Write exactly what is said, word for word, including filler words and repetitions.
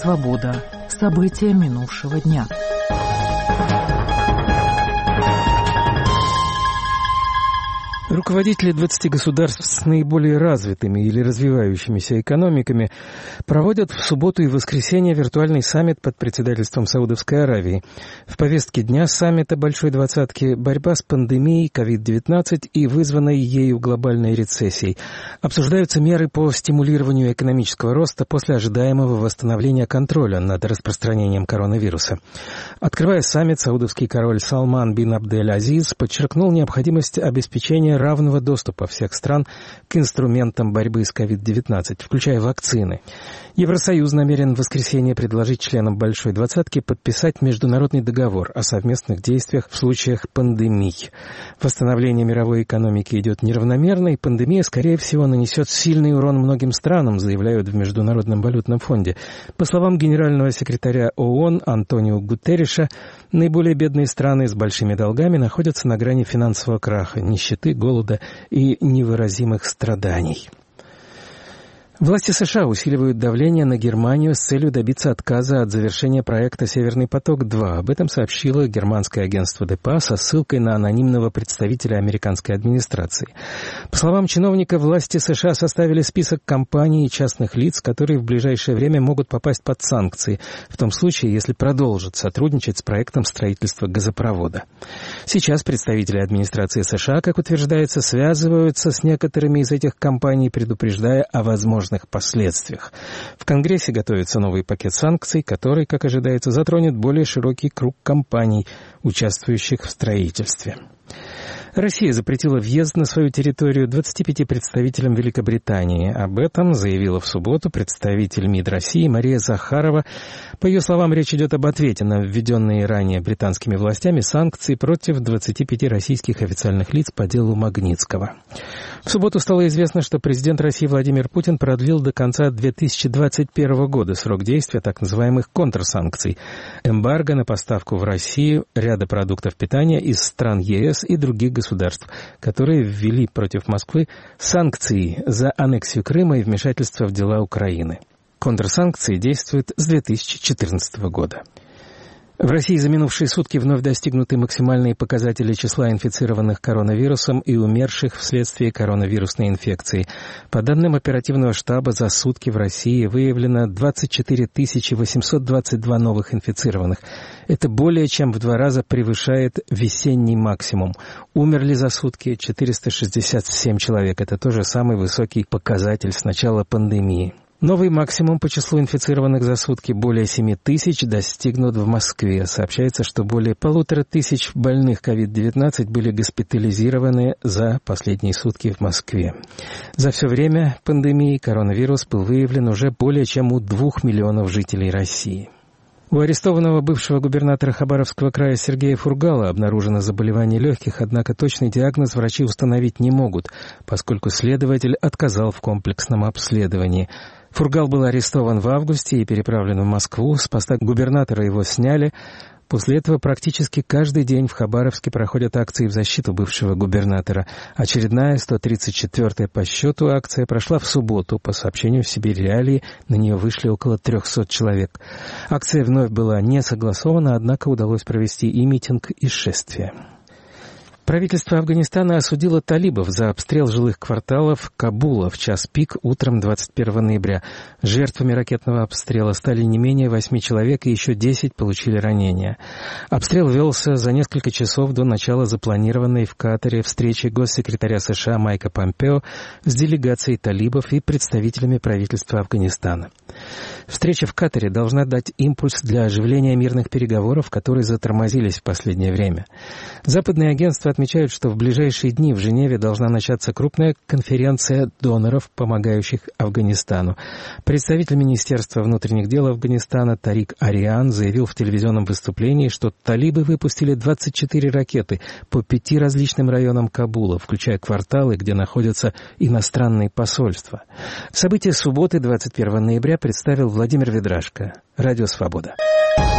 Свобода. События минувшего дня. Руководители двадцати государств с наиболее развитыми или развивающимися экономиками проводят в субботу и воскресенье виртуальный саммит под председательством Саудовской Аравии. В повестке дня саммита Большой Двадцатки борьба с пандемией ковид девятнадцать и вызванной ею глобальной рецессией. Обсуждаются меры по стимулированию экономического роста после ожидаемого восстановления контроля над распространением коронавируса. Открывая саммит, саудовский король Салман бин Абдель-Азиз подчеркнул необходимость обеспечения равного доступа всех стран к инструментам борьбы с ковид девятнадцать, включая вакцины. Евросоюз намерен в воскресенье предложить членам Большой Двадцатки подписать международный договор о совместных действиях в случаях пандемий. Восстановление мировой экономики идет неравномерно, и пандемия, скорее всего, нанесет сильный урон многим странам, заявляют в Международном валютном фонде. По словам генерального секретаря ООН Антонио Гутерриша, наиболее бедные страны с большими долгами находятся на грани финансового краха, нищеты, голода и невыразимых страданий. Власти США усиливают давление на Германию с целью добиться отказа от завершения проекта «Северный поток-два». Об этом сообщило германское агентство ДПА со ссылкой на анонимного представителя американской администрации. По словам чиновника, власти США составили список компаний и частных лиц, которые в ближайшее время могут попасть под санкции, в том случае, если продолжат сотрудничать с проектом строительства газопровода. Сейчас представители администрации США, как утверждается, связываются с некоторыми из этих компаний, предупреждая о возможности последствиях. В Конгрессе готовится новый пакет санкций, который, как ожидается, затронет более широкий круг компаний, участвующих в строительстве. Россия запретила въезд на свою территорию двадцати пяти представителям Великобритании. Об этом заявила в субботу представитель МИД России Мария Захарова. По ее словам, речь идет об ответе на введенные ранее британскими властями санкции против двадцати пяти российских официальных лиц по делу Магнитского. В субботу стало известно, что президент России Владимир Путин продлил до конца две тысячи двадцать первого года срок действия так называемых контрсанкций – эмбарго на поставку в Россию ряда продуктов питания из стран ЕС и других государств, которые ввели против Москвы санкции за аннексию Крыма и вмешательство в дела Украины. Контрсанкции действуют с две тысячи четырнадцатого года. В России за минувшие сутки вновь достигнуты максимальные показатели числа инфицированных коронавирусом и умерших вследствие коронавирусной инфекции. По данным оперативного штаба, за сутки в России выявлено двадцать четыре тысячи восемьсот двадцать два новых инфицированных. Это более чем в два раза превышает весенний максимум. Умерли за сутки четыреста шестьдесят семь человек. Это тоже самый высокий показатель с начала пандемии. Новый максимум по числу инфицированных за сутки, более семи тысяч, достигнут в Москве. Сообщается, что более полутора тысяч больных ковид девятнадцать были госпитализированы за последние сутки в Москве. За все время пандемии коронавирус был выявлен уже более чем у двух миллионов жителей России. У арестованного бывшего губернатора Хабаровского края Сергея Фургала обнаружено заболевание легких, однако точный диагноз врачи установить не могут, поскольку следователь отказал в комплексном обследовании. Фургал был арестован в августе и переправлен в Москву. С поста губернатора его сняли. После этого практически каждый день в Хабаровске проходят акции в защиту бывшего губернатора. Очередная, сто тридцать четвёртая по счету акция прошла в субботу. По сообщению Сибирь Реалии, на нее вышли около трехсот человек. Акция вновь была не согласована, однако удалось провести и митинг, и шествие. Правительство Афганистана осудило талибов за обстрел жилых кварталов Кабула в час пик утром двадцать первого ноября. Жертвами ракетного обстрела стали не менее восьми человек, и еще десять получили ранения. Обстрел велся за несколько часов до начала запланированной в Катаре встречи госсекретаря США Майка Помпео с делегацией талибов и представителями правительства Афганистана. Встреча в Катаре должна дать импульс для оживления мирных переговоров, которые затормозились в последнее время. Западные агентства отмечают, что в ближайшие дни в Женеве должна начаться крупная конференция доноров, помогающих Афганистану. Представитель Министерства внутренних дел Афганистана Тарик Ариан заявил в телевизионном выступлении, что талибы выпустили двадцать четыре ракеты по пяти различным районам Кабула, включая кварталы, где находятся иностранные посольства. События субботы двадцать первого ноября представил Владимир Ведрашко. Радио «Свобода».